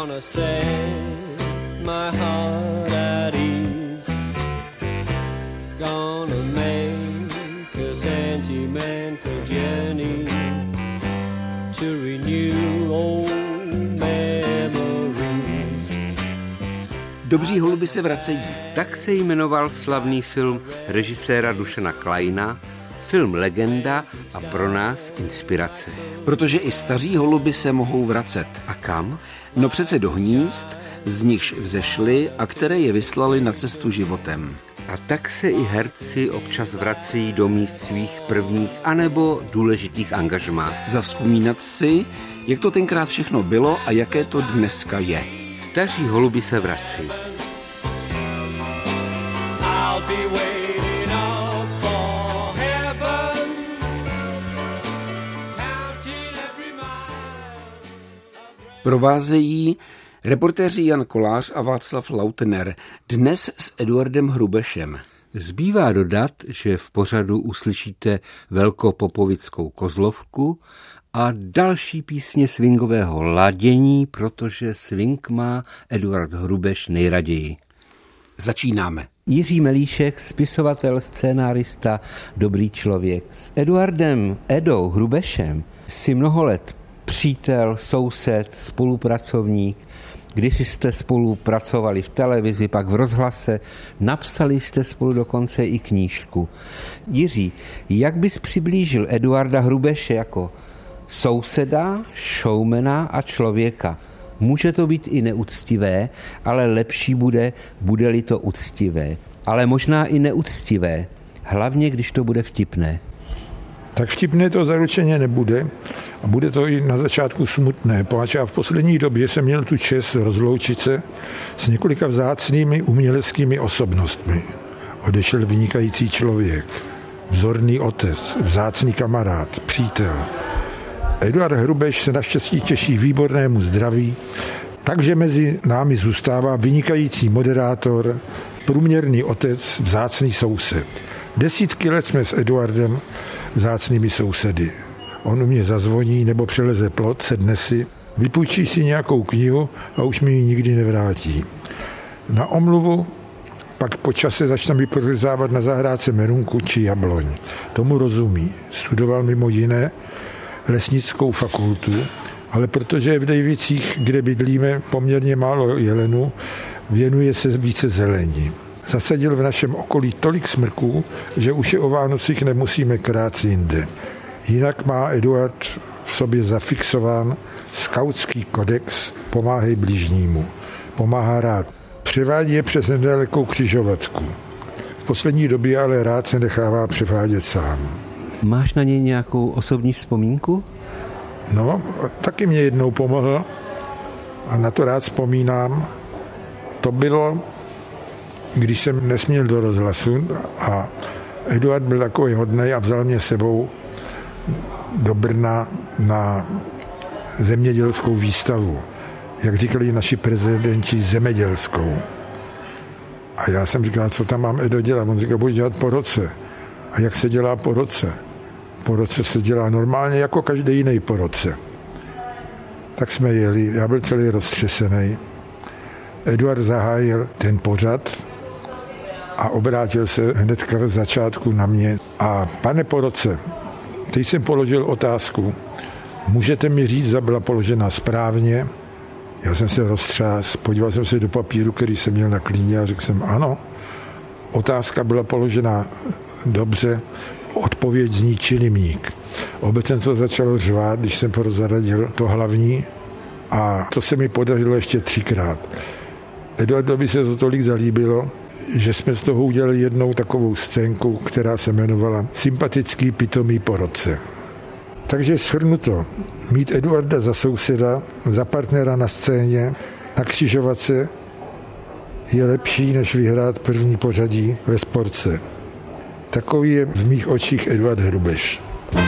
gonna set my heart at ease, gonna make a sentimental journey to renew old memories. Dobří holubi se vracejí. Tak se jmenoval slavný film režiséra Dušana Kleina, film Legenda a pro nás inspirace. Protože i staří holuby se mohou vracet. A kam? No přece do hnízd, z nichž vzešli a které je vyslali na cestu životem. A tak se i herci občas vracejí do míst svých prvních anebo důležitých angažmá. Zavzpomínat si, jak to tenkrát všechno bylo a jaké to dneska je. Staří holubi se vracejí. Provázejí reportéři Jan Kolář a Václav Lautner, dnes s Eduardem Hrubešem. Zbývá dodat, že v pořadu uslyšíte velkopopovickou kozlovku a další písně swingového ladění, protože swing má Eduard Hrubeš nejraději. Začínáme. Jiří Melíšek, spisovatel, scénárista, dobrý člověk. S Eduardem Edou Hrubešem si mnoho let přítel, soused, spolupracovník. Kdysi jste spolupracovali v televizi, pak v rozhlase, napsali jste spolu dokonce i knížku. Jiří, jak bys přiblížil Eduarda Hrubeše jako souseda, showmana a člověka? Může to být i neúctivé, ale lepší bude-li to úctivé. Ale možná i neúctivé, hlavně když to bude vtipné. Tak vtipné to zaručeně nebude a bude to i na začátku smutné, protože v poslední době jsem měl tu čest rozloučit se s několika vzácnými uměleckými osobnostmi. Odešel vynikající člověk, vzorný otec, vzácný kamarád, přítel. Eduard Hrubeš se naštěstí těší výbornému zdraví, takže mezi námi zůstává vynikající moderátor, průměrný otec, vzácný soused. Desítky let jsme s Eduardem vzácnými sousedy. On u mě zazvoní nebo přeleze plot, sedne si, vypůjčí si nějakou knihu a už mi ji nikdy nevrátí. Na omluvu pak po čase začne mi prořezávat na zahrádce merunku či jabloň. Tomu rozumí. Studoval mimo jiné lesnickou fakultu, ale protože je v Dejvicích, kde bydlíme, poměrně málo jelenů, věnuje se více zelení. Zasadil v našem okolí tolik smrků, že už je o Vánocích nemusíme krát jinde. Jinak má Eduard v sobě zafixován skautský kodex Pomáhej bližnímu. Pomáhá rád. Převádí je přes nedalekou křižovatku. V poslední době ale rád se nechává převádět sám. Máš na něj nějakou osobní vzpomínku? No, taky mě jednou pomohl a na to rád vzpomínám. To bylo, když jsem nesměl do rozhlasu a Eduard byl takový hodnej a vzal mě sebou do Brna na zemědělskou výstavu. Jak říkali naši prezidenti, zemědělskou. A já jsem říkal, co tam mám, Edo, dělat? On říkal, budu dělat po roce. A jak se dělá po roce? Po roce se dělá normálně jako každý jiný po roce. Tak jsme jeli, já byl celý roztřesený. Eduard zahájil ten pořad a obrátil se hnedka v začátku na mě. A pane poroce, teď jsem položil otázku. Můžete mi říct, zda byla položena správně? Já jsem se roztřás, podíval jsem se do papíru, který jsem měl na klíně a řekl jsem ano. Otázka byla položena dobře, odpověď zní čilimník. Obecenstvo začalo řvát, když jsem prozradil to hlavní a to se mi podařilo ještě 3krát. Eduardovi se to tolik zalíbilo, že jsme z toho udělali jednou takovou scénku, která se jmenovala Sympatický pitomý porodce. Takže shrnuto, mít Eduarda za souseda, za partnera na scéně, na křižovatce je lepší, než vyhrát první pořadí ve sportce. Takový je v mých očích Eduard Hrubeš.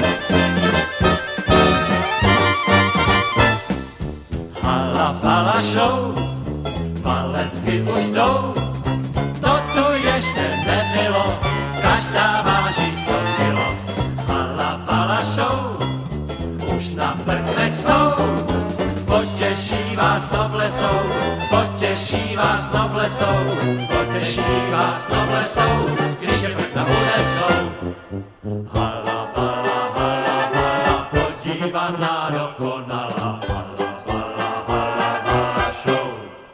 Hala, pala show, baletky už jdou, to tu ještě nebylo, každá váží 100 kilo. Hala, pala show, už na brknech jsou, potěší vás vás noblesou, potěší vás noblesou, potěší vás noblesou, když je vrchna unesou. Hala, hala, hala, hala, podívaná dokonalá, hala, hala, hala, hala, show.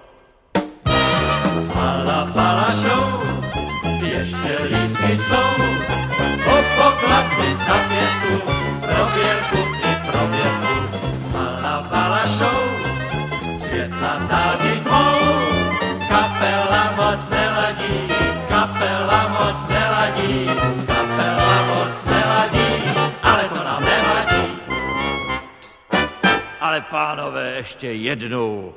Hala, hala, show, ještě lístky jsou, po pokladny za pětku, pro věrku i pro věrku. Hala, hala, show, světla září tmou, kapela moc neladí, kapela moc neladí, kapela moc neladí, ale to nám nevadí. Ale pánové, ještě jednou.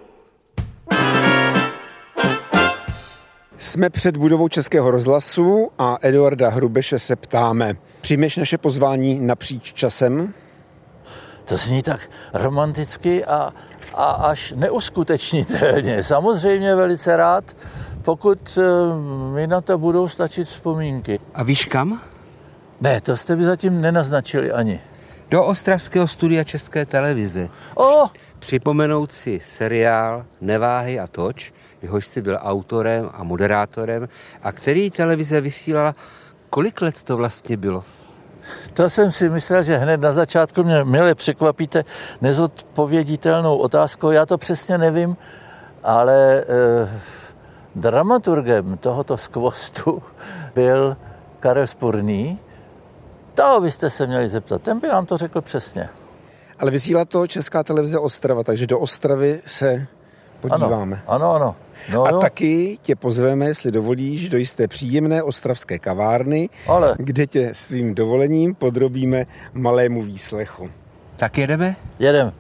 Jsme před budovou Českého rozhlasu a Eduarda Hrubeše se ptáme. Přijmeš naše pozvání napříč časem? To zní tak romanticky a až neuskutečnitelně. Samozřejmě velice rád, pokud mi na to budou stačit vzpomínky. A víš kam? Ne, to jste by zatím nenaznačili ani. Do ostravského studia České televize. Připomenout si seriál Neváhej a toč, jehož jsi byl autorem a moderátorem a který televize vysílala. Kolik let to vlastně bylo? To jsem si myslel, že hned na začátku mě milé překvapíte nezodpověditelnou otázkou. Já to přesně nevím, ale dramaturgem tohoto skvostu byl Karel Spurný. Toho byste se měli zeptat, ten by nám to řekl přesně. Ale vysílá to Česká televize Ostrava, takže do Ostravy se podíváme. Ano. No, a taky tě pozveme, jestli dovolíš, do jisté příjemné ostravské kavárny, kde tě s tvým dovolením podrobíme malému výslechu. Tak jedeme? Jedeme.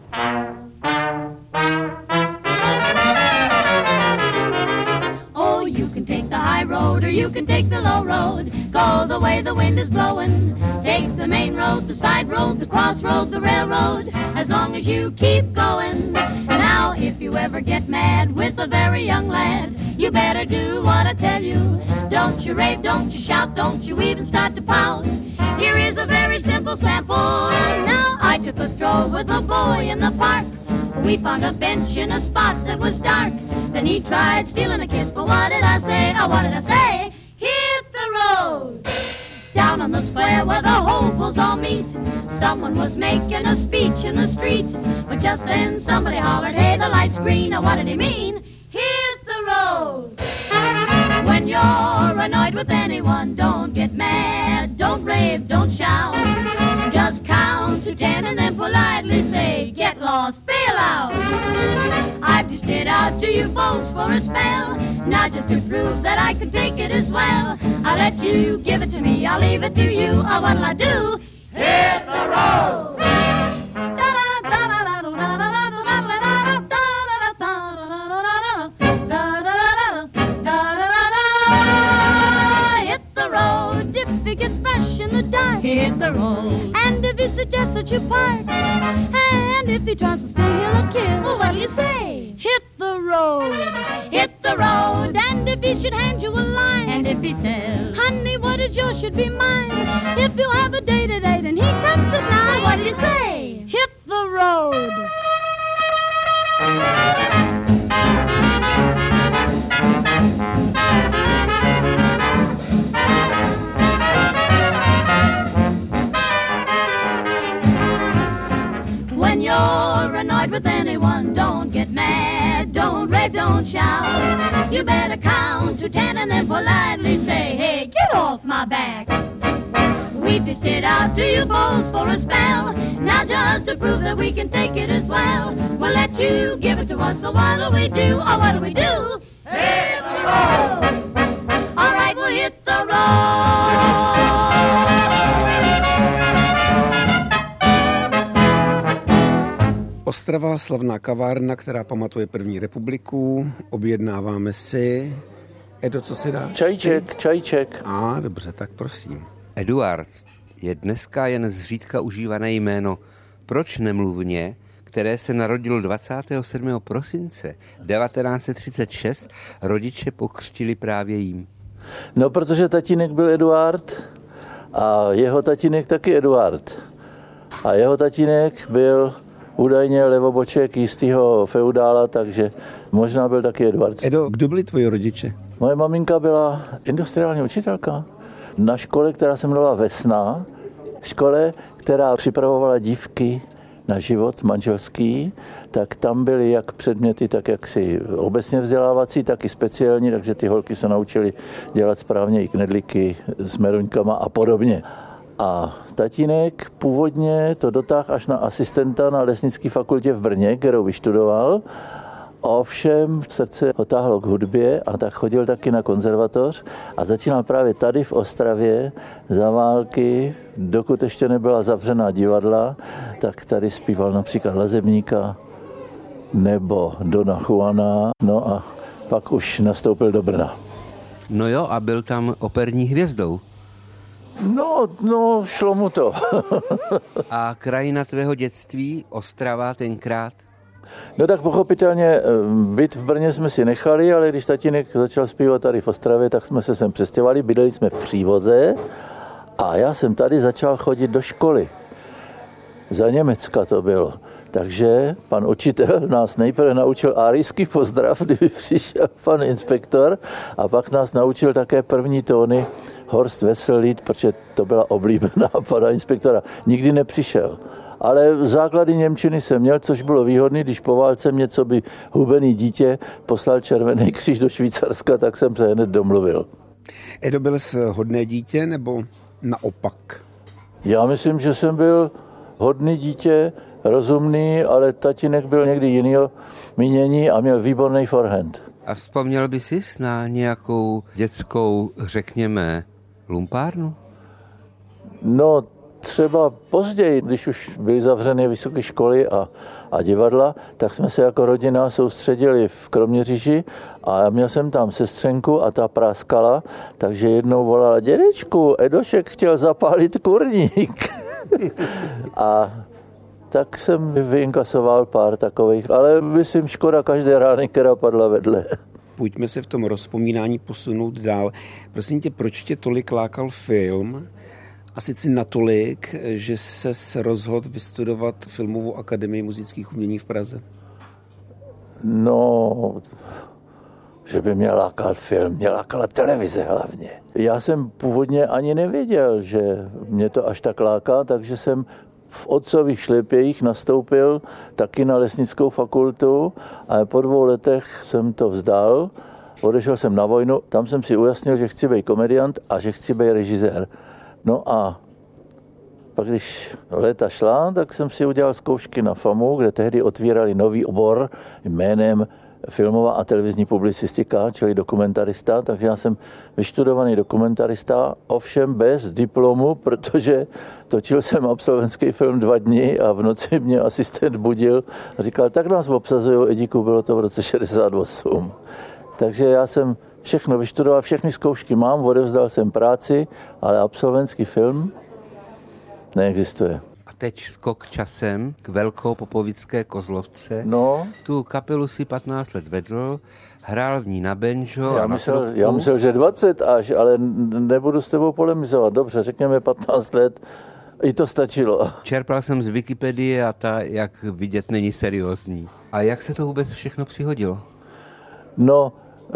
Oh, you can take the high road or you can take the low road. Go the way the wind is blowing. Take the main road, the side road, the crossroad, the railroad, as long as you keep going. Now, if you ever get mad with a very young lad, you better do what I tell you. Don't you rave, don't you shout, don't you even start to pout. Here is a very simple sample. Now, I took a stroll with a boy in the park. We found a bench in a spot that was dark. Then he tried stealing a kiss, but what did I say? Oh, what did I say? Hit the road! Down on the square where the hopefuls all meet, someone was making a speech in the street. But just then somebody hollered, hey, the light's green. Now what did he mean? Hit the road! When you're annoyed with anyone, don't get mad, don't rave, don't shout. Just count to 10 and then politely say, get lost, bail out. I've dished it out to you folks for a spell. Now just to prove that I can take it as well, I'll let you give it to me, I'll leave it to you. Oh, what'll I do? Hit the road! Hit the road if he gets fresh in the dark. Hit the road. And if he suggests that you park, and if he tries to stay, he'll kill. Well, what'll you say? Hit the road. Hit the road. And if he should hand you a line, and if he says, honey, what is yours should be mine. If you have a date at 8 and he comes at 9, well, what'll you say? Hit the road. When you're annoyed with anyone, don't get mad, don't rave, don't shout. You better count to 10 and then politely say, hey, get off my back. We dished it out to you folks for a spell. Now just to prove that we can take it as well, we'll let you give it to us. So what'll we do? Oh, what'll we do? Hit the road! All right, we'll hit the road! Ostrava, slavná kavárna, která pamatuje první republiku. Objednáváme si... Edo, co si dáš? Čajíček. Dobře, tak prosím. Eduard je dneska jen zřídka užívané jméno. Proč nemluvně, které se narodilo 27. prosince 1936, rodiče pokřtili právě jím? No, protože tatínek byl Eduard a jeho tatínek taky Eduard. A jeho tatínek byl údajně levoboček jistého feudála, takže možná byl taky Edward. Edo, kdo byli tvoji rodiče? Moje maminka byla industriální učitelka na škole, která se jmenovala Vesna, škole, která připravovala dívky na život manželský, tak tam byly jak předměty, tak jaksi obecně vzdělávací, tak i speciální, takže ty holky se naučily dělat správně i knedlíky s meruňkama a podobně. A tatínek původně to dotáhl až na asistenta na lesnické fakultě v Brně, kterou vyštudoval. Ovšem srdce ho táhlo k hudbě a tak chodil taky na konzervatoř a začínal právě tady v Ostravě za války, dokud ještě nebyla zavřená divadla, tak tady zpíval například Lazebníka nebo Dona Juana, no a pak už nastoupil do Brna. No jo, a byl tam operní hvězdou. No, šlo mu to. A krajina tvého dětství, Ostrava tenkrát? No tak pochopitelně byt v Brně jsme si nechali, ale když tatínek začal zpívat tady v Ostravě, tak jsme se sem přestěhovali, bydleli jsme v Přívoze a já jsem tady začal chodit do školy. Za Německa to bylo. Takže pan učitel nás nejprve naučil árijský pozdrav, kdyby přišel pan inspektor, a pak nás naučil také první tóny Horst Wessel-Lied, protože to byla oblíbená pana inspektora. Nikdy nepřišel. Ale základy němčiny jsem měl, což bylo výhodné, když po válce mě, co by hubený dítě, poslal Červený kříž do Švýcarska, tak jsem se hned domluvil. Edo, byl jsi hodné dítě nebo naopak? Já myslím, že jsem byl hodný dítě, rozumný, ale tatínek byl někdy jinýho mínění a měl výborný forehand. A vzpomněl by jsi na nějakou dětskou, řekněme, lumpárnu? No, třeba později, když už byly zavřeny vysoké školy a divadla, tak jsme se jako rodina soustředili v Kroměříži a měl jsem tam sestřenku a ta práskala, takže jednou volala: dědečku, Edošek chtěl zapálit kurník. A tak jsem vyinkasoval pár takových, ale myslím, škoda každé rány, která padla vedle. Pojďme se v tom rozpomínání posunout dál. Prosím tě, proč tě tolik lákal film? A sice natolik, že ses rozhodl vystudovat Filmovou akademii muzických umění v Praze? No, že by mě lákal film, mě lákala televize hlavně. Já jsem původně ani nevěděl, že mě to až tak láká, takže jsem v otcových šlepějích nastoupil taky na lesnickou fakultu, ale po 2 letech jsem to vzdal. Odešel jsem na vojnu, tam jsem si ujasnil, že chci být komediant a že chci být režisér. No a pak, když léta šla, tak jsem si udělal zkoušky na FAMu, kde tehdy otvírali nový obor jménem filmová a televizní publicistika, čili dokumentarista, takže já jsem vyštudovaný dokumentarista, ovšem bez diplomu, protože točil jsem absolventský film 2 dny a v noci mě asistent budil a říkal: tak nás obsazujou, Edíku, bylo to v roce 68. Takže já jsem všechno vyštudoval, všechny zkoušky mám, odevzdal jsem práci, ale absolventský film neexistuje. A teď skok časem k Velkopopovické Kozlovce. No. Tu kapelu si 15 let vedl, hrál v ní na banjo. Já myslel, že 20 až, ale nebudu s tebou polemizovat. Dobře, řekněme 15 let, i to stačilo. Čerpal jsem z Wikipedie a ta, jak vidět, není seriózní. A jak se to vůbec všechno přihodilo? No,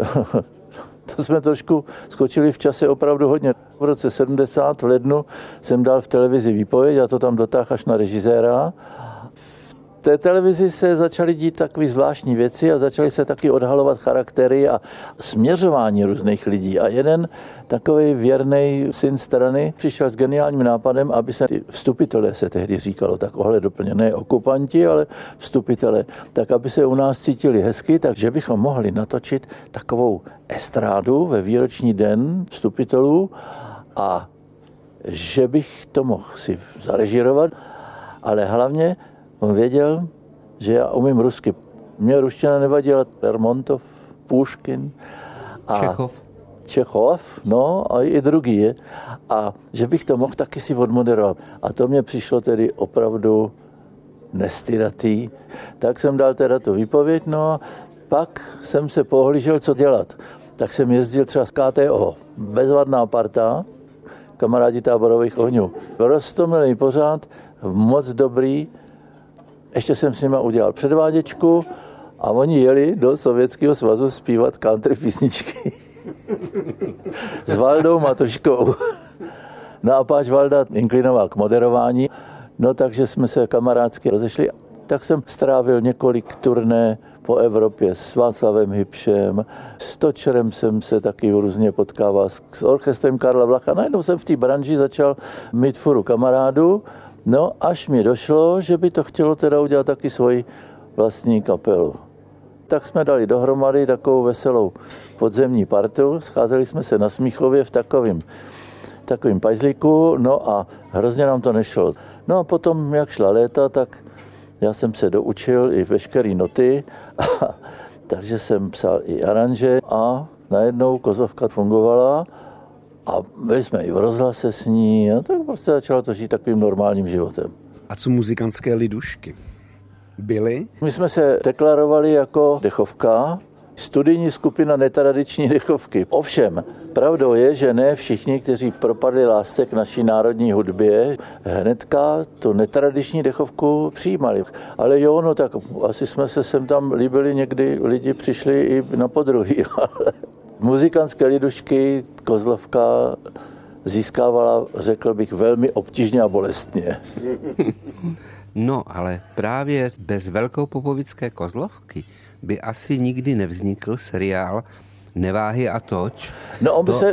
to jsme trošku skočili v čase opravdu hodně. V roce 70 v lednu jsem dal v televizi výpověď a to tam dotáhl až na režiséra. V té televizi se začaly dít takové zvláštní věci a začaly se taky odhalovat charaktery a směřování různých lidí. A jeden takový věrný syn strany přišel s geniálním nápadem, aby se vstupitelé, se tehdy říkalo, tak ohleduplně, ne okupanti, ale vstupitelé, tak aby se u nás cítili hezky, takže bychom mohli natočit takovou estrádu ve výroční den vstupitelů a že bych to mohl si zarežírovat, ale hlavně on věděl, že já umím rusky. Mě ruština nevadila, Lermontov, Puškin a Čechov, no a i druhý je. A že bych to mohl taky si odmoderovat. A to mě přišlo tedy opravdu nestydatý. Tak jsem dal teda tu výpověď, no a pak jsem se pohlížel, co dělat. Tak jsem jezdil třeba z KTO, bezvadná parta, kamarádi Táborových ohňů. Roztomilý pořád, moc dobrý. ještě jsem s nimi udělal předváděčku a oni jeli do Sovětského svazu zpívat country písničky s Valdou Matuškou. No a páč Valda inklinoval k moderování, no takže jsme se kamarádsky rozešli. Tak jsem strávil několik turné po Evropě s Václavem Hybšem, s Točerem jsem se taky různě potkával, s orchestrem Karla Vlacha. Najednou jsem v té branži začal mít furu kamarádů, no až mi došlo, že by to chtělo teda udělat taky svoji vlastní kapelu. Tak jsme dali dohromady takovou veselou podzemní partu, scházeli jsme se na Smíchově v takovým pajzlíku, no a hrozně nám to nešlo. No a potom, jak šla léta, tak já jsem se doučil i veškerý noty, takže jsem psal i aranže a najednou Kozlovka fungovala a byli jsme i v rozhlase s ní a tak prostě začalo to žít takovým normálním životem. A co muzikantské lidušky? Byly? My jsme se deklarovali jako dechovka, studijní skupina netradiční dechovky. Ovšem, pravdou je, že ne všichni, kteří propadli lásce k naší národní hudbě, hnedka tu netradiční dechovku přijímali. Ale jo, no tak asi jsme se sem tam líbili, někdy lidi přišli i na podruhý. Muzikantské lidušky Kozlovka získávala, řekl bych, velmi obtížně a bolestně. No, ale právě bez velkopopovické Kozlovky by asi nikdy nevznikl seriál Neváhy a toč. No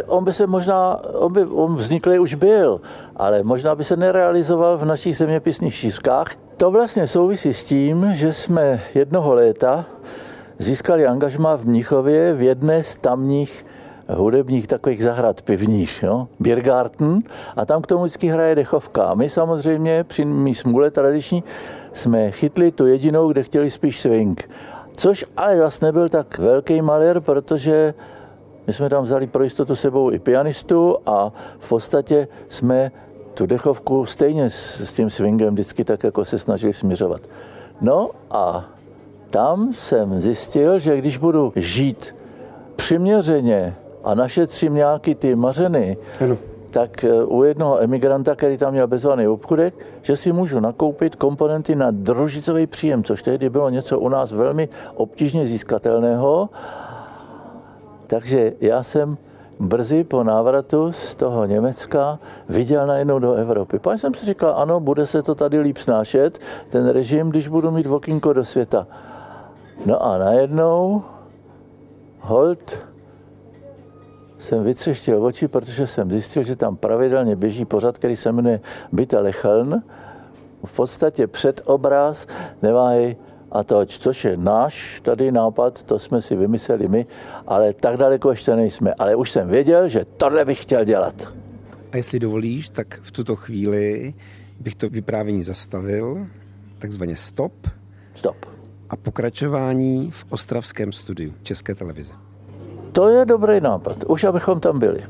on vzniklý už byl, ale možná by se nerealizoval v našich zeměpisných šířkách. To vlastně souvisí s tím, že jsme jednoho léta získali angažmá v Mnichově v jedné z tamních hudebních takových zahrad pivních, jo? Biergarten, a tam k tomu vždycky hraje dechovka. A my samozřejmě při mý smůle tradiční jsme chytli tu jedinou, kde chtěli spíš swing. Což ale zase nebyl tak velký malér, protože my jsme tam vzali pro jistotu sebou i pianistu a v podstatě jsme tu dechovku stejně s tím swingem vždycky tak jako se snažili směřovat. No a tam jsem zjistil, že když budu žít přiměřeně a našetřím nějaký ty mařeny, tak u jednoho emigranta, který tam měl bezvadný obchůdek, že si můžu nakoupit komponenty na družicový příjem, což tehdy bylo něco u nás velmi obtížně získatelného. Takže já jsem brzy po návratu z toho Německa viděl najednou do Evropy. Pak jsem si říkal, ano, bude se to tady líp snášet, ten režim, když budu mít okýnko do světa. No a najednou holt jsem vytřeštil oči, protože jsem zjistil, že tam pravidelně běží pořad, který se jmenuje Bitte Lächeln. V podstatě předobraz Neváhy a toč, což je náš tady nápad, to jsme si vymysleli my, ale tak daleko ještě nejsme. Ale už jsem věděl, že tohle bych chtěl dělat. A jestli dovolíš, tak v tuto chvíli bych to vyprávění zastavil, takzvaně stop. Stop. A pokračování v ostravském studiu České televize. To je dobrý nápad, už abychom tam byli.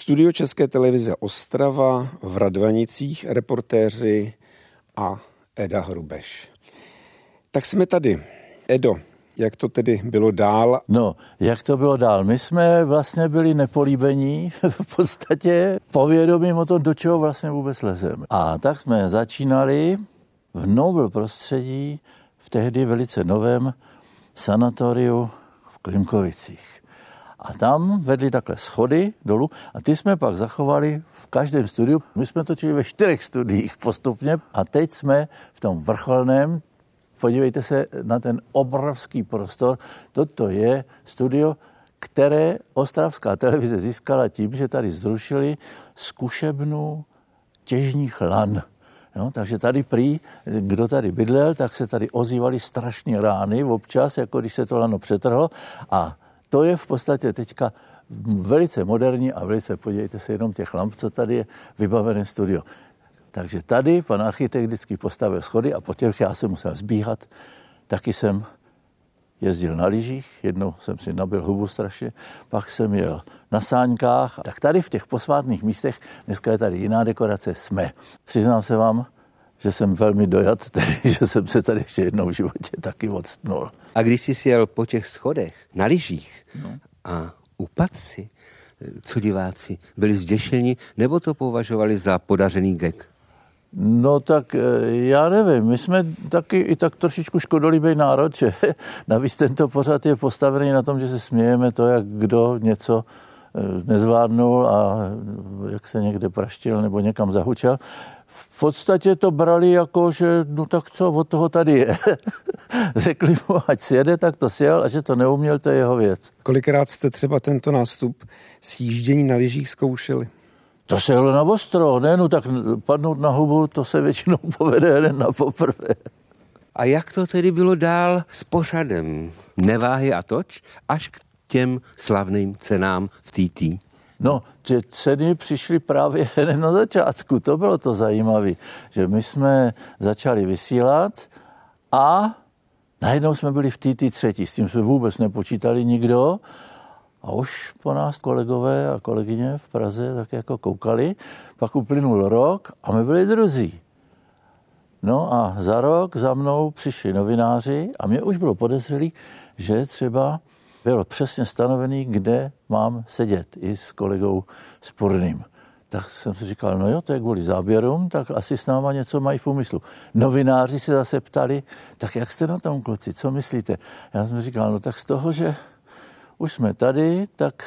Studio České televize Ostrava v Radvanicích, reportéři a Eda Hrubeš. Tak jsme tady. Edo, jak to tedy bylo dál? No, jak to bylo dál? My jsme vlastně byli nepolíbení, v podstatě povědomím o tom, do čeho vlastně vůbec lezeme. A tak jsme začínali v novém prostředí, v tehdy velice novém sanatoriu v Klimkovicích. A tam vedli takhle schody dolů a ty jsme pak zachovali v každém studiu. My jsme točili ve 4 studiích postupně a teď jsme v tom vrcholném. Podívejte se na ten obrovský prostor. Toto je studio, které ostravská televize získala tím, že tady zrušili zkušebnu těžních lan. No, takže tady prý, kdo tady bydlel, tak se tady ozývaly strašné rány občas, jako když se to lano přetrhlo. A to je v podstatě teďka velice moderní a velice, podívejte se jenom těch lamp, co tady je vybavené studio. Takže tady pan architekt vždycky postavil schody a po těch já jsem musel zbíhat. Taky jsem jezdil na lyžích, jednou jsem si nabil hubu strašně, pak jsem jel na sáňkách. Tak tady v těch posvátných místech, dneska je tady jiná dekorace, jsme. Přiznám se vám, že jsem velmi dojat, tedy, že jsem se tady ještě jednou v životě taky odstnul. A když jsi jel po těch schodech na lyžích a upadl si, co diváci, byli zděšeni, nebo to považovali za podařený gag? No tak já nevím, my jsme taky i tak trošičku škodolibý národ, že navíc tento pořad je postavený na tom, že se smějeme to, jak kdo něco nezvládnul a jak se někde praštil nebo někam zahučel. V podstatě to brali jako, že no tak co, od toho tady je. Řekli mu, ať sjede, tak to sjel a že to neuměl, to je jeho věc. Kolikrát jste třeba tento nástup sjíždění na lyžích zkoušeli? To se jelo na ostro, ne? No tak padnout na hubu, to se většinou povede jen na poprvé. A jak to tedy bylo dál s pořadem Neváhy a toč až k těm slavným cenám v TT? No, ty ceny přišly právě hned na začátku, to bylo to zajímavé, že my jsme začali vysílat a najednou jsme byli v TT 3, s tím jsme vůbec nepočítali nikdo a už po nás kolegové a kolegyně v Praze tak jako koukali, pak uplynul rok a my byli druzí. No a za rok za mnou přišli novináři a mě už bylo podezřelý, že třeba bylo přesně stanovený, kde mám sedět i s kolegou Spurným. Tak jsem si říkal, no jo, to je kvůli záběrům, tak asi s náma něco mají v úmyslu. Novináři se zase ptali, tak jak jste na tom, kluci, co myslíte? Já jsem říkal, no tak z toho, že už jsme tady, tak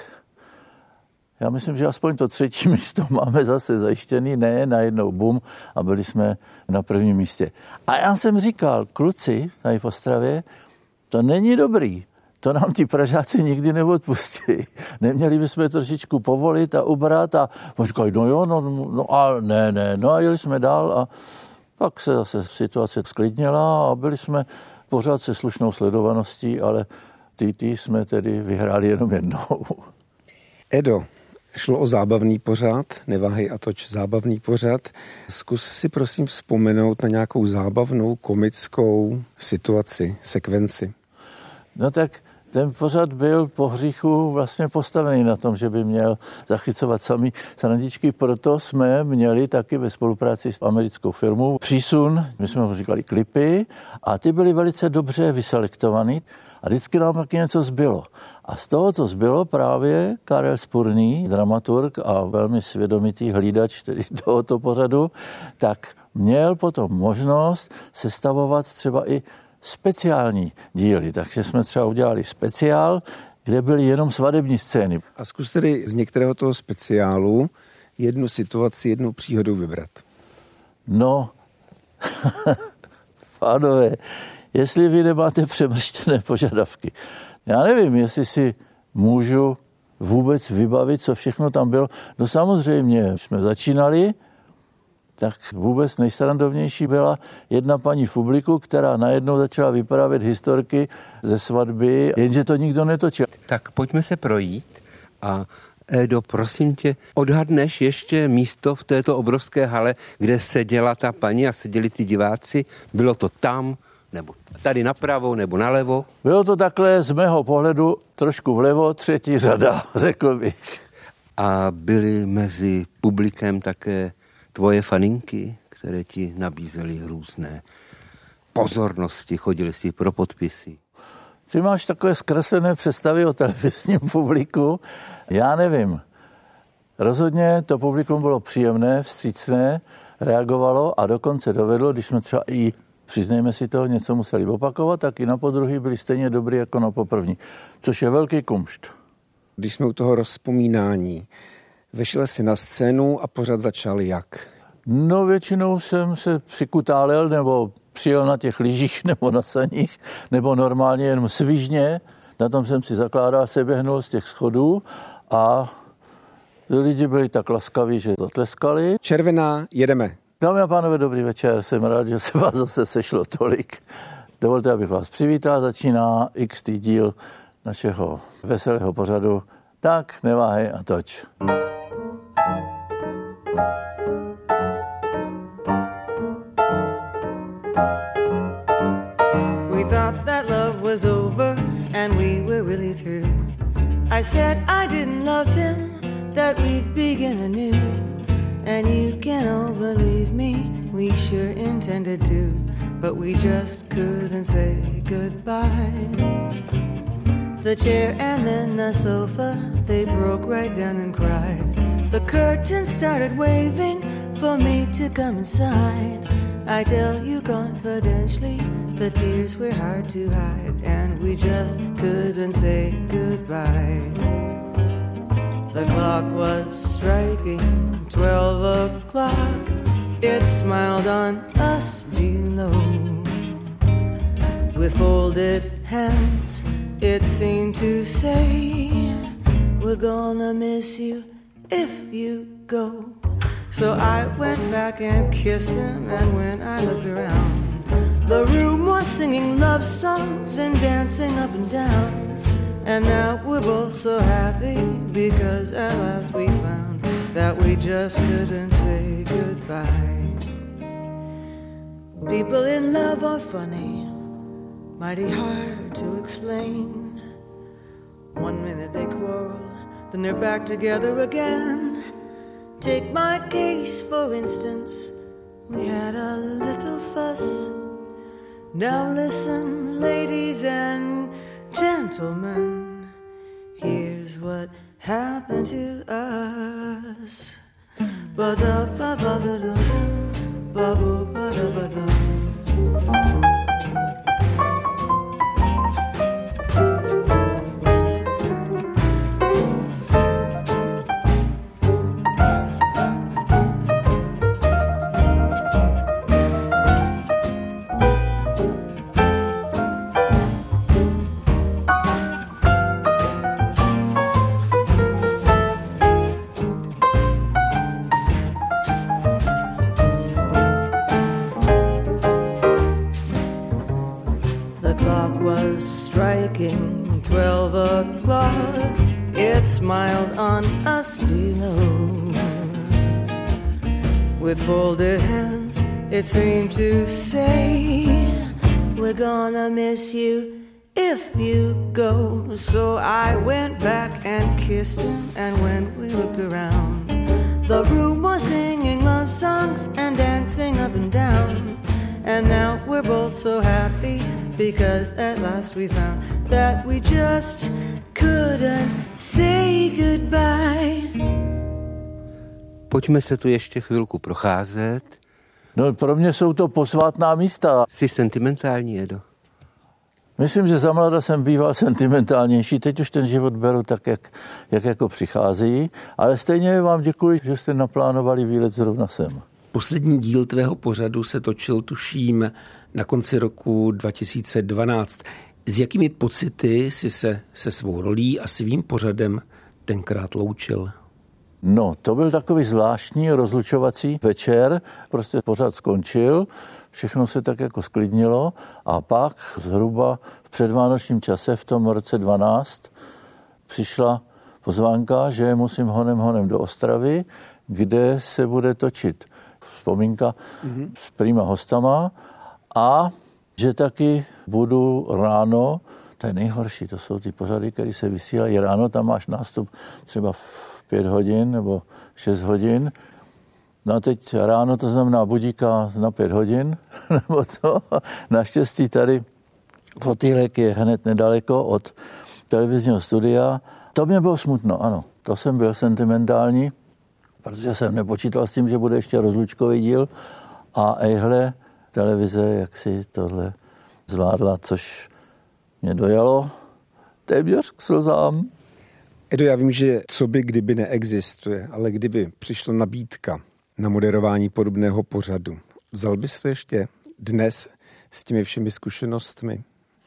já myslím, že aspoň to 3. místo máme zase zajištěný, ne najednou bum a byli jsme na 1. místě. A já jsem říkal, kluci tady v Ostravě, to není dobrý. To nám ti Pražáci nikdy neodpustí. Neměli bychom trošičku povolit a ubrat a říkají, no jo, no a ne, no a jeli jsme dál a pak se zase situace sklidnila a byli jsme pořád se slušnou sledovaností, ale TT jsme tedy vyhráli jenom jednou. Edo, šlo o zábavný pořad, Neváhy a toč zábavný pořad. Zkus si prosím vzpomenout na nějakou zábavnou, komickou situaci, sekvenci. No tak ten pořad byl po hříchu vlastně postavený na tom, že by měl zachycovat samý srandičky, proto jsme měli taky ve spolupráci s americkou firmou přísun, my jsme ho říkali klipy, a ty byly velice dobře vyselektovaný a vždycky nám taky něco zbylo. A z toho, co zbylo, právě Karel Spurný, dramaturg a velmi svědomitý hlídač tedy tohoto pořadu, tak měl potom možnost sestavovat třeba i speciální díly, takže jsme třeba udělali speciál, kde byly jenom svadební scény. A zkus tedy z některého toho speciálu jednu situaci, jednu příhodu vybrat. No, pánové, jestli vy nemáte přemrštěné požadavky. Já nevím, jestli si můžu vůbec vybavit, co všechno tam bylo. No samozřejmě, jsme začínali, tak vůbec nejsrandovnější byla jedna paní v publiku, která najednou začala vyprávět historky ze svatby, jenže to nikdo netočil. Tak pojďme se projít a Edo, prosím tě, odhadneš ještě místo v této obrovské hale, kde seděla ta paní a seděli ty diváci? Bylo to tam, nebo tady napravo, nebo nalevo? Bylo to takhle z mého pohledu trošku vlevo, 3. řada, řekl bych. A byly mezi publikem také tvoje faninky, které ti nabízely různé pozornosti, chodili si pro podpisy. Ty máš takové zkreslené představy o televizním publiku. Já nevím. Rozhodně to publikum bylo příjemné, vstřícné, reagovalo a dokonce dovedlo, když jsme třeba i, přiznejme si to, něco museli opakovat, tak i na podruhý byli stejně dobrý jako na poprvní, což je velký kumšt. Když jsme u toho rozpomínání, vešel si na scénu a pořad začal jak? No většinou jsem se přikutálel nebo přijel na těch lyžích nebo na saních, nebo normálně jenom svižně. Na tom jsem si zakládal, seběhnul z těch schodů a lidi byli tak laskaví, že zatleskali. Červená, jedeme. Dámy a pánové, dobrý večer, jsem rád, že se vás zase sešlo tolik. Dovolte, abych vás přivítal, začíná XT díl našeho veselého pořadu. Tak neváhej a toč. We thought that love was over and we were really through. I said I didn't love him, that we'd begin anew. And you can all believe me, we sure intended to, but we just couldn't say goodbye. The chair and then the sofa, they broke right down and cried. The curtain started waving for me to come inside. I tell you confidentially, the tears were hard to hide, and we just couldn't say goodbye. The clock was striking 12 o'clock. It smiled on us below. With folded hands, it seemed to say, we're gonna miss you if you go. So I went back and kissed him, and when I looked around, the room was singing love songs and dancing up and down. And now we're both so happy because at last we found that we just couldn't say goodbye. People in love are funny, mighty hard to explain. One minute they quarrel, then they're back together again. Take my case for instance, we had a little fuss. Now listen, ladies and gentlemen, here's what happened to us. Ba-da-ba-ba-da-da, ba-ba-ba-da-ba-da. The clock was striking 12 o'clock. It smiled on us below. With folded hands, it seemed to say, we're gonna miss you if you go. So I went back and kissed him, and when we looked around, the room was singing love songs and dancing up and down. And now we're both so happy because at last we found that we just couldn't say goodbye. Pojďme se tu ještě chvilku procházet. No, pro mě jsou to posvátná místa. Jsi sentimentální, Edo? Myslím, že za mlada jsem býval sentimentálnější. Teď už ten život beru tak, jak jako přichází. Ale stejně vám děkuji, že jste naplánovali výlet zrovna sem. Poslední díl tvého pořadu se točil, tuším, na konci roku 2012. S jakými pocity jsi se svou rolí a svým pořadem tenkrát loučil? No, to byl takový zvláštní rozlučovací večer. Prostě pořad skončil, všechno se tak jako sklidnilo a pak zhruba v předvánočním čase v tom roce 12 přišla pozvánka, že musím honem do Ostravy, kde se bude točit vzpomínka s prýma hostama a že taky budu ráno, to je nejhorší, to jsou ty pořady, které se vysílají ráno, tam máš nástup třeba v 5 hodin nebo 6 hodin. No a teď ráno to znamená budíka na 5 hodin, nebo co. Naštěstí tady kotýlek je hned nedaleko od televizního studia. To mě bylo smutno, ano. To jsem byl sentimentální, protože jsem nepočítal s tím, že bude ještě rozlučkový díl. A ejhle, televize, jak si tohle zvládla, což mě dojalo téměř k slzám. Edo, já vím, že co by kdyby neexistuje, ale kdyby přišla nabídka na moderování podobného pořadu, vzal bys to ještě dnes s těmi všemi zkušenostmi?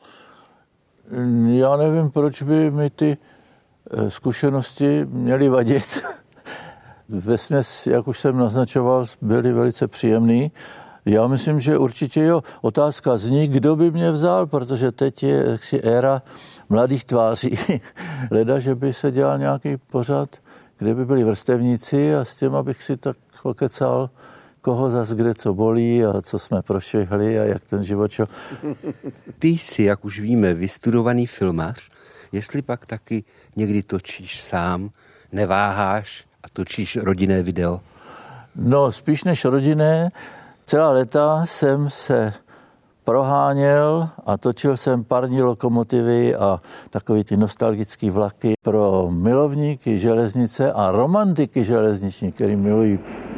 Já nevím, proč by mi ty zkušenosti měly vadit. Vesměs, jak už jsem naznačoval, byly velice příjemný. Já myslím, že určitě jo. Otázka zní, kdo by mě vzal, protože teď je jaksi éra mladých tváří. Leda, že by se dělal nějaký pořad, kde by byli vrstevníci a s těma bych si tak pokecal, koho zas kde co bolí a co jsme prošvihli a jak ten život šel. Ty jsi, jak už víme, vystudovaný filmař, jestli pak taky někdy točíš sám, neváháš a točíš rodinné video? No, spíš než rodinné. Celá léta jsem se proháněl a točil jsem parní lokomotivy a takový ty nostalgický vlaky pro milovníky železnice a romantiky železniční, který milují.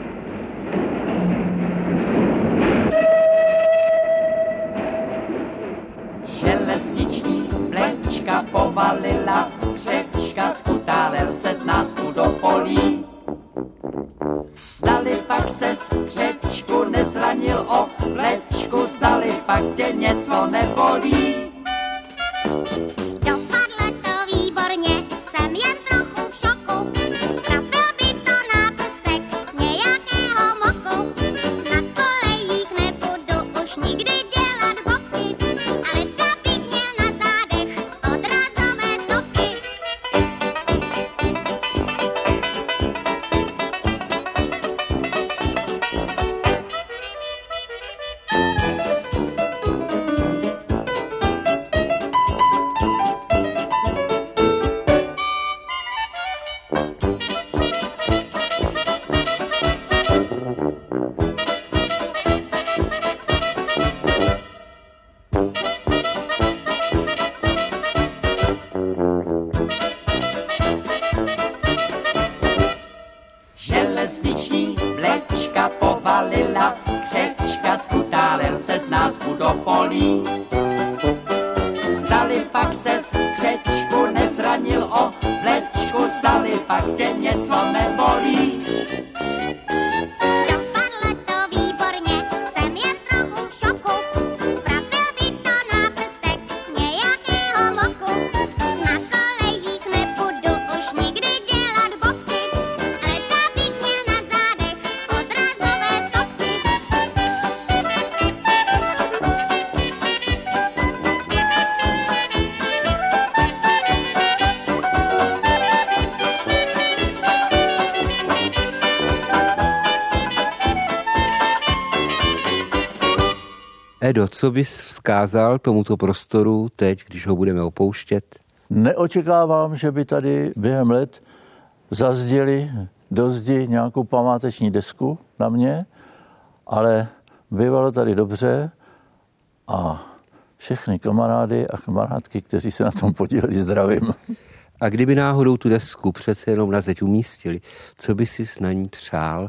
Železniční vlečka povalila, křečka skutárel se z nás do polí. Zdali pak ses křečku nezranil o vlečku, zdali pak tě něco nebolí. Dopadlo to výborně, jsem jen trochu v šoku. Strapil by to náprstek nějakého moku. Na kolejích nebudu už nikdy dělat boky, ale bych měl na zádech odrazové stopky. Železniční vlečka povalila, křečka skutálel se z nás do polí. Zdali pak ses křečku nezranil o vlečku, zdali pak tě něco nebolí. Dopadlo to výborně, jsem jen trochu v šoku. Spravil by to náprstek nějakého moku. Na kolejích nebudu už nikdy dělat boky, ale bych měl na zádech odrazové stopky. Edo, co bys vzkázal tomuto prostoru teď, když ho budeme opouštět? Neočekávám, že by tady během let zazděli do zdi nějakou památeční desku na mě, ale bývalo tady dobře a všechny kamarády a kamarádky, kteří se na tom podíleli, zdravím. A kdyby náhodou tu desku přece jenom na zeď umístili, co by si na ní přál?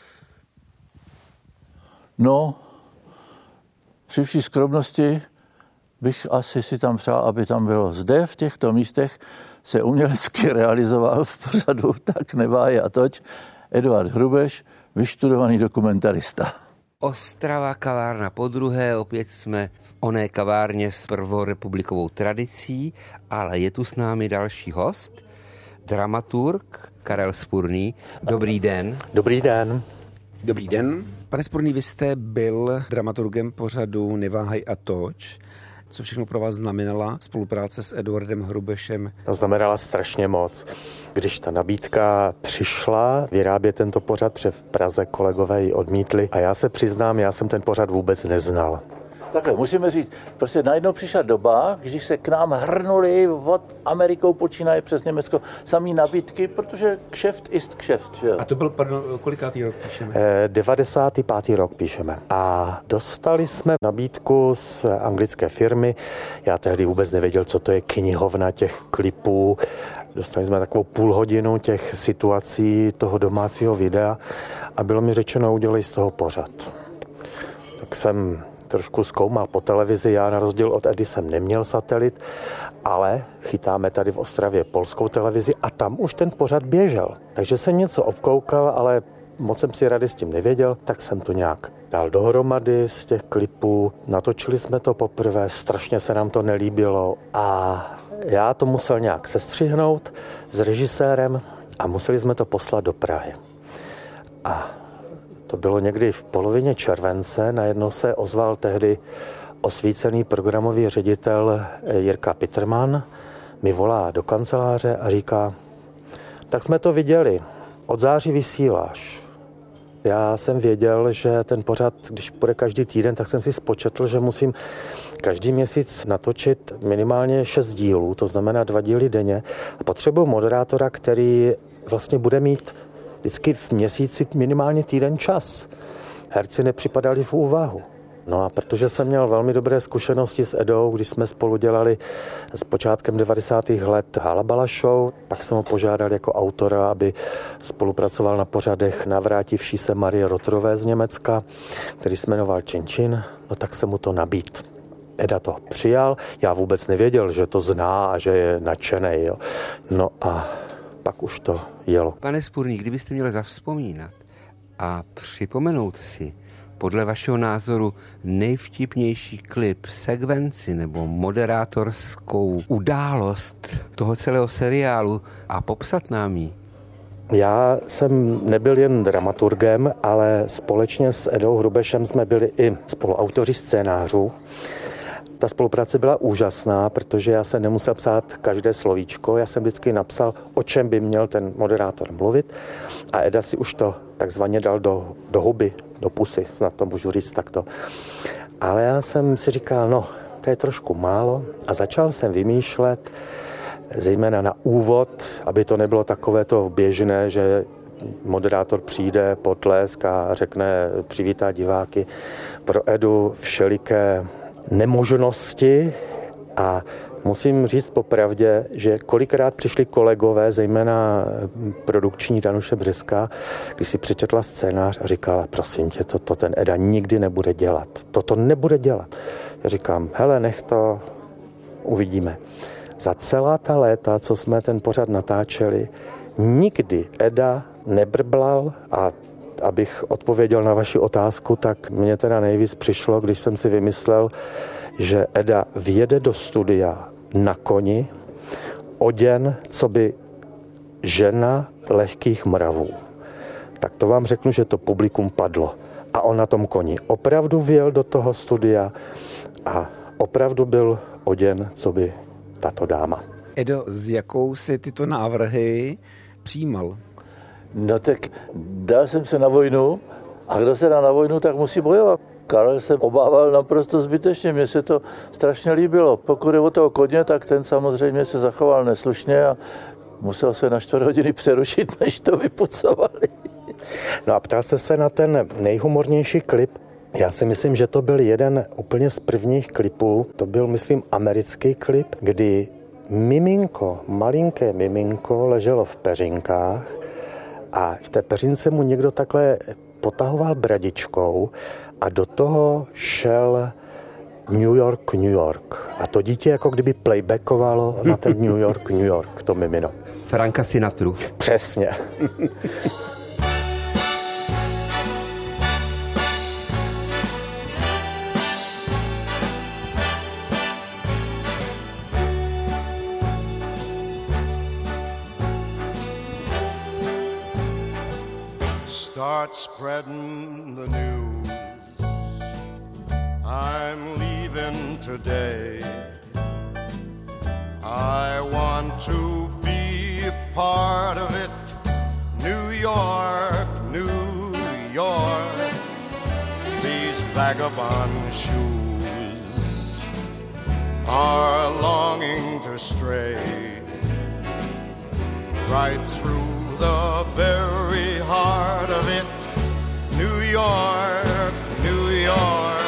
No, při vší skromnosti bych asi si tam přál, aby tam bylo. Zde v těchto místech se umělecky realizoval v pořadu Tak neváhej a toč Eduard Hrubeš, vyštudovaný dokumentarista. Ostrava, kavárna podruhé, opět jsme v oné kavárně s prvorepublikovou tradicí, ale je tu s námi další host, dramaturg Karel Spurný. Dobrý den. Dobrý den. Dobrý den. Pane Spurný, vy jste byl dramaturgem pořadu Neváhej a toč. Co všechno pro vás znamenala spolupráce s Eduardem Hrubešem? No, znamenala strašně moc. Když ta nabídka přišla vyrábět tento pořad, protože v Praze kolegové ji odmítli a já se přiznám, já jsem ten pořad vůbec neznal. Takhle, musíme říct, prostě najednou přišla doba, když se k nám hrnuli od Amerikou počínaje přes Německo samý nabídky, protože kšeft ist kšeft. Že? A to byl, kolikátý rok píšeme? 95. rok píšeme. A dostali jsme nabídku z anglické firmy. Já tehdy vůbec nevěděl, co to je knihovna těch klipů. Dostali jsme takovou půl hodinu těch situací toho domácího videa a bylo mi řečeno, udělej z toho pořad. Tak jsem trošku zkoumal po televizi, já na rozdíl od Edy jsem neměl satelit, ale chytáme tady v Ostravě polskou televizi a tam už ten pořad běžel. Takže jsem něco obkoukal, ale moc jsem si rady s tím nevěděl, tak jsem to nějak dal dohromady z těch klipů. Natočili jsme to poprvé, strašně se nám to nelíbilo a já to musel nějak sestřihnout s režisérem a museli jsme to poslat do Prahy. A to bylo někdy v polovině července, najednou se ozval tehdy osvícený programový ředitel Jirka Pitterman, mi volá do kanceláře a říká, tak jsme to viděli, od září vysíláš. Já jsem věděl, že ten pořad, když bude každý týden, tak jsem si spočetl, že musím každý měsíc natočit minimálně 6 dílů, to znamená 2 díly denně. A potřebuji moderátora, který vlastně bude mít vždycky v měsíci minimálně týden čas. Herci nepřipadali v úvahu. No a protože jsem měl velmi dobré zkušenosti s Edou, když jsme spolu dělali s počátkem 90. let Halabala show, pak jsem ho požádal jako autora, aby spolupracoval na pořadech Navrátivší se Marie Rotrové z Německa, který se jmenoval Čin Čin, no tak jsem mu to nabídl. Eda to přijal, já vůbec nevěděl, že to zná a že je nadšenej. Jo. No a pak už to jelo. Pane Spurný, kdybyste měli zavzpomínat a připomenout si podle vašeho názoru nejvtipnější klip, sekvenci nebo moderátorskou událost toho celého seriálu a popsat nám ji? Já jsem nebyl jen dramaturgem, ale společně s Edou Hrubešem jsme byli i spoluautoři scénářů. Ta spolupráce byla úžasná, protože já jsem nemusel psát každé slovíčko, já jsem vždycky napsal, o čem by měl ten moderátor mluvit a Eda si už to takzvaně dal do huby, do pusy, snad to můžu říct takto. Ale já jsem si říkal, no, to je trošku málo a začal jsem vymýšlet, zejména na úvod, aby to nebylo takové to běžné, že moderátor přijde, potlesk a řekne, přivítá diváky. Pro Edu všeliké nemožnosti a musím říct popravdě, že kolikrát přišli kolegové, zejména produkční Danuše Břeská, když si přečetla scénář a říkala, prosím tě, to ten Eda nikdy nebude dělat. Toto nebude dělat. Já říkám, hele, nech to, uvidíme. Za celá ta léta, co jsme ten pořad natáčeli, nikdy Eda nebrblal a abych odpověděl na vaši otázku, tak mně teda nejvíc přišlo, když jsem si vymyslel, že Eda vjede do studia na koni, oděn, co by žena lehkých mravů. Tak to vám řeknu, že to publikum padlo. A on na tom koni opravdu vjel do toho studia a opravdu byl oděn, co by tato dáma. Edo, s jakou si tyto návrhy přijímal? No tak dal jsem se na vojnu a kdo se dá na vojnu, tak musí bojovat. Karel se obával naprosto zbytečně, mně se to strašně líbilo. Pokud je o toho koně, tak ten samozřejmě se zachoval neslušně a musel se na 4 hodiny přerušit, než to vypucovali. No a ptal jste se na ten nejhumornější klip. Já si myslím, že to byl jeden úplně z prvních klipů. To byl, myslím, americký klip, kdy miminko, malinké miminko leželo v peřinkách a v té peřince mu někdo takhle potahoval bradičkou a do toho šel New York, New York. A to dítě jako kdyby playbackovalo na ten New York, New York, to mimino. Franka Sinatru. Přesně. Start spreading the news. I'm leaving today. I want to be a part of it. New York, New York. These vagabond shoes are longing to stray right through the very heart of it. New York, New York.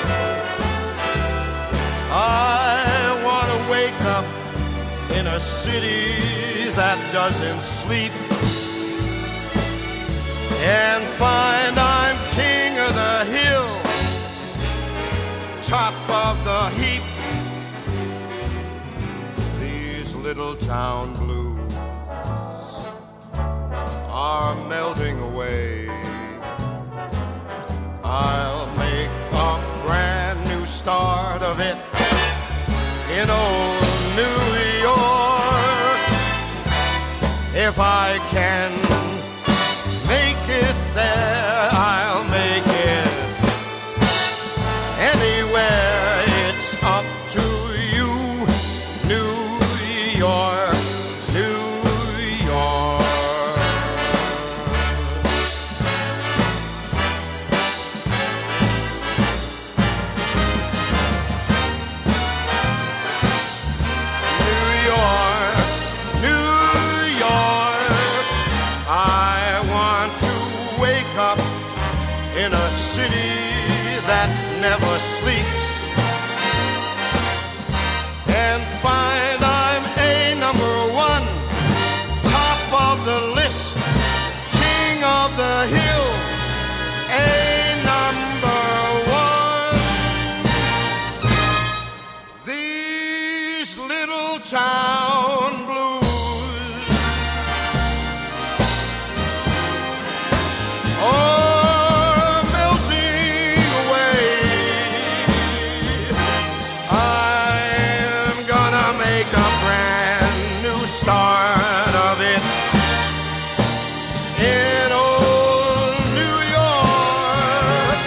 I want to wake up in a city that doesn't sleep and find I'm king of the hill, top of the heap. These little town blues are melting away. I'll make a brand new start of it in old New York. If I can make it there, I'll make it anywhere. It's up to you, New York, New York. New York, New York. I want to wake up in a city that never sleeps and find I'm a number one, top of the list, king of the hill, a number one. These little town blues, oh, melting away. I'm gonna make a brand new start of it in old New York.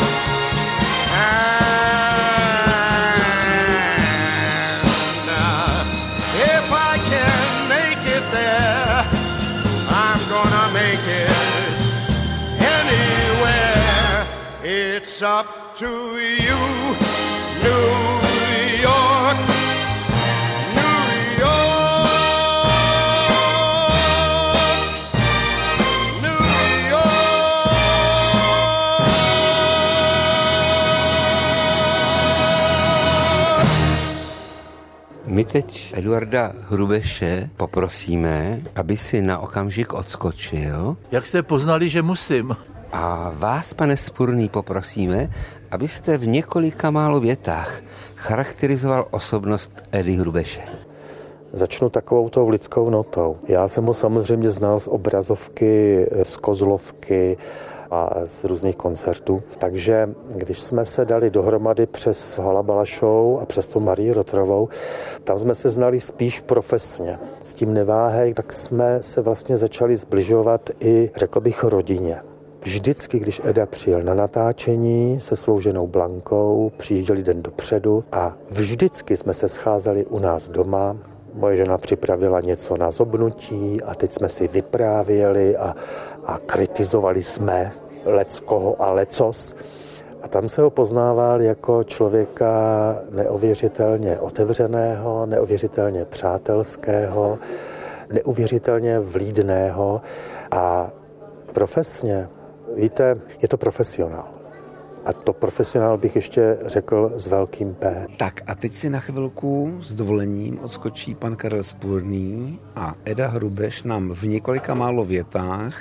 And if I can make it there, I'm gonna make it anywhere. It's up to you, New York, New York, New York. My teď Eduarda Hrubeše poprosíme, aby si na okamžik odskočil. Jak jste poznali, že musím? A vás, pane Spurný, poprosíme, abyste v několika málo větách charakterizoval osobnost Edy Hrubeše. Začnu takovou tou lidskou notou. Já jsem ho samozřejmě znal z obrazovky, z Kozlovky a z různých koncertů. Takže když jsme se dali dohromady přes Hala Balašou a přes tu Marii Rotrovou, tam jsme se znali spíš profesně. S tím neváhej, tak jsme se vlastně začali zbližovat i, řekl bych, rodině. Vždycky, když Eda přijel na natáčení se svou ženou Blankou, přijížděli den dopředu a vždycky jsme se scházeli u nás doma. Moje žena připravila něco na zobnutí a teď jsme si vyprávěli a kritizovali jsme leckoho a lecos. A tam se ho poznával jako člověka neuvěřitelně otevřeného, neuvěřitelně přátelského, neuvěřitelně vlídného a profesně, víte, je to profesionál. A to profesionál bych ještě řekl s velkým P. Tak a teď si na chvilku s dovolením odskočí pan Karel Spurný a Eda Hrubeš nám v několika málo větách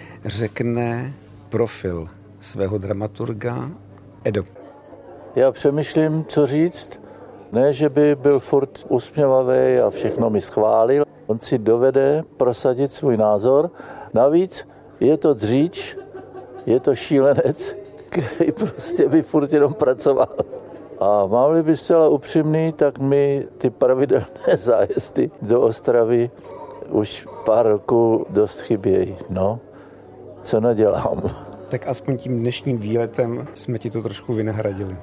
řekne profil svého dramaturga. Edo. Já přemýšlím, co říct. Ne, že by byl furt usměvavý a všechno mi schválil. On si dovede prosadit svůj názor. Navíc je to dříč, je to šílenec, který prostě by furt jenom pracoval. A mám-li být zcela upřímný, tak mi ty pravidelné zájezdy do Ostravy už pár roků dost chybějí. No, co nadělám? Tak aspoň tím dnešním výletem jsme ti to trošku vynahradili.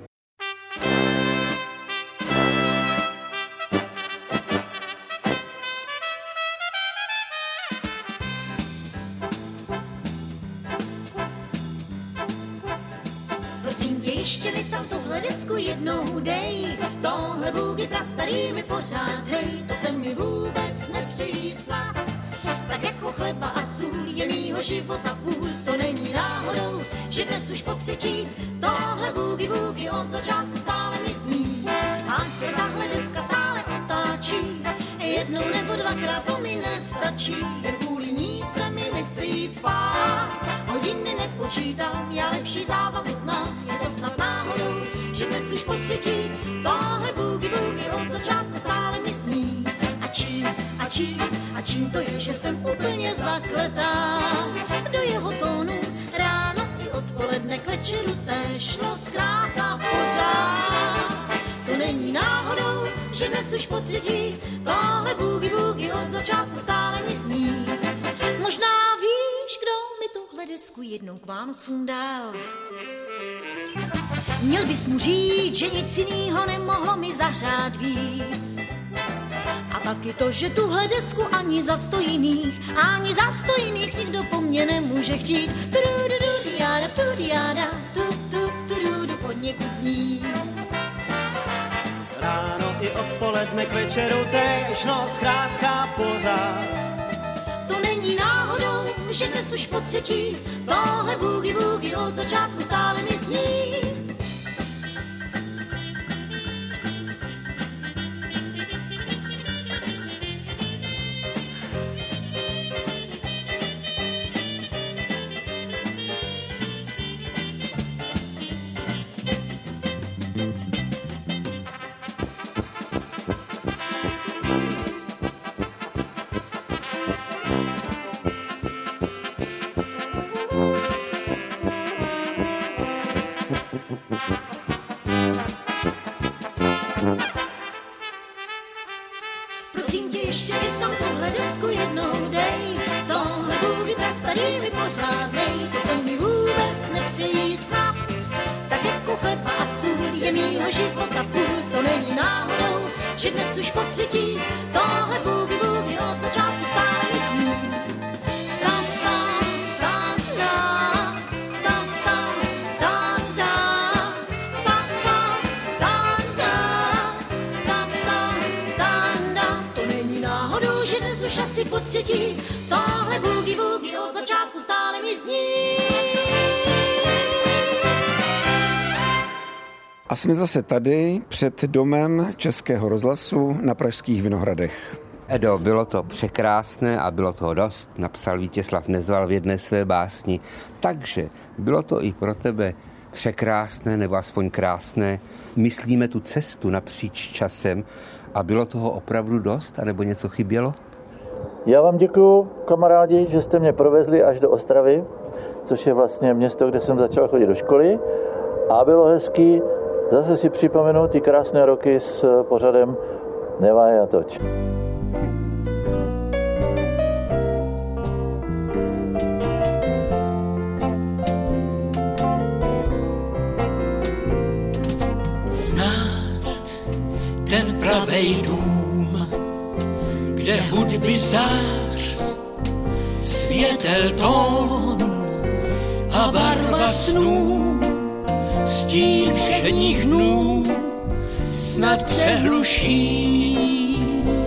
Prosím Prosím tě, ještě mi tam tohle desku jednou dej. Tohle boogie prastarý mi pořád, hej, to se mi vůbec nepřejí snad. Tak jako chleba a sůl je mýho života půl, to není náhodou, že dnes už po třetí tohle boogie boogie od začátku stále mi zní. Ať se tahle deska stále otáčí, jednou nebo dvakrát to mi nestačí, jen kvůli ní se mi nechce jít spát. Hodiny nepočítám, já lepší zábavy znám, je to snad náhodou, že dnes už po třetí tohle boogie boogie od začátku stále mi zní. A čím to je, že jsem úplně zakletá do jeho tónu, ráno i odpoledne k večeru též, no zkrátka pořád. To není náhodou, že dnes už po třetí tohle boogie boogie od začátku stále mi zní. Možná víš, kdo mi tuhle desku jednou k Vánocům dal. Měl bys mu říct, že nic jinýho nemohlo mi zahřát víc. A taky to, že tuhle desku ani za 100 jiných nikdo po mně nemůže chtít. Pod někud zní. Ráno i odpoledne k večeru též, no zkrátka pořád. To není náhodou, že dnes už po třetí tohle boogie boogie od začátku stále mi zní. Prosím tě, ještě mi tam tohle desku jednou dej. Tohle boogie prastarý mi pořád nej, to se mi vůbec nepřejí snad. Tak jako chleba a sůl je mýho života půl, to není náhodou, že dnes už po třetí tohle boogie boogie od začátku stále mi zní. Asi po třetí tohle boogie boogie od začátku stále mi zní. A jsme zase tady před domem Českého rozhlasu na Pražských Vinohradech. Edo, bylo to překrásné a bylo toho dost, napsal Vítězslav Nezval v jedné své básni. Takže bylo to i pro tebe překrásné nebo aspoň krásné. Myslíme tu cestu napříč časem a bylo toho opravdu dost, anebo něco chybělo? Já vám děkuju, kamarádi, že jste mě provezli až do Ostravy, což je vlastně město, kde jsem začal chodit do školy. A bylo hezký zase si připomenout ty krásné roky s pořadem Neváhej a toč. Znát ten pravej dům, kde hudby zář, světel tón a barva snů, stín všedních dnů snad přehluší.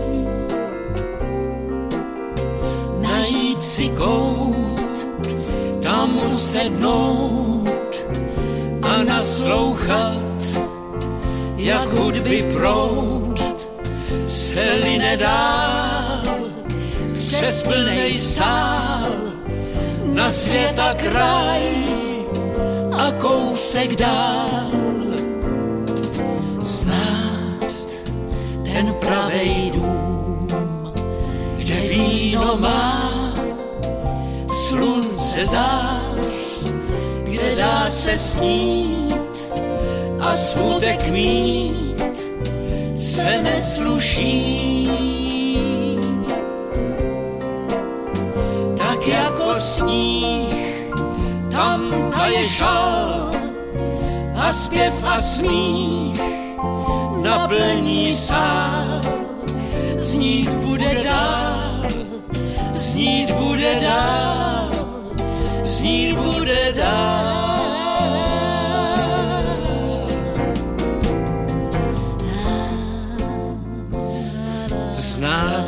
Najít si kout, tam usednout a naslouchat, jak hudby proud se line dál přes plnej sál na světa kraj a kousek dál. Znát ten pravej dům, kde víno má slunce zář, kde dá se snít a smutek mít se nesluší. Tak jako sníh tam taje žal a zpěv a smích naplní sál. Znít bude dál, znít bude dál, znít bude dál.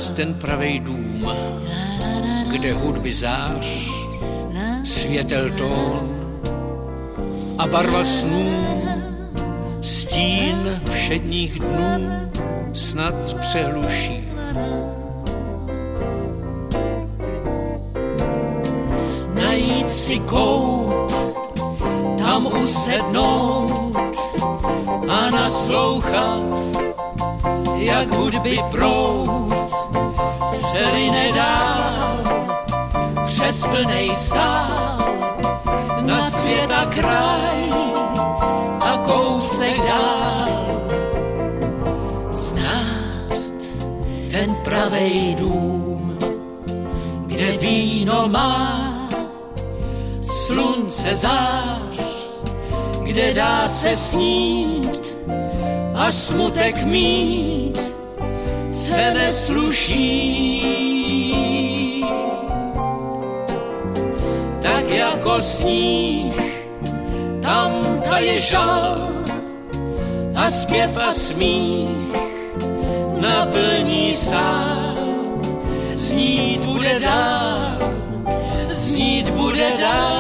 nás ten pravej dům, kde hudby zář, světel tón a barva snů, stín všedních dnů snad přehluší. Najít si kout, tam usednout a naslouchat, jak hudby proud se line dál přes plnej sál na svět a kraj a kousek dál. Znát ten pravej dům, kde víno má slunce zář, kde dá se snít a smutek mít se nesluší. Tak jako sníh, tam taje žal a zpěv a smích naplní sál. Znít bude dál, znít bude dál.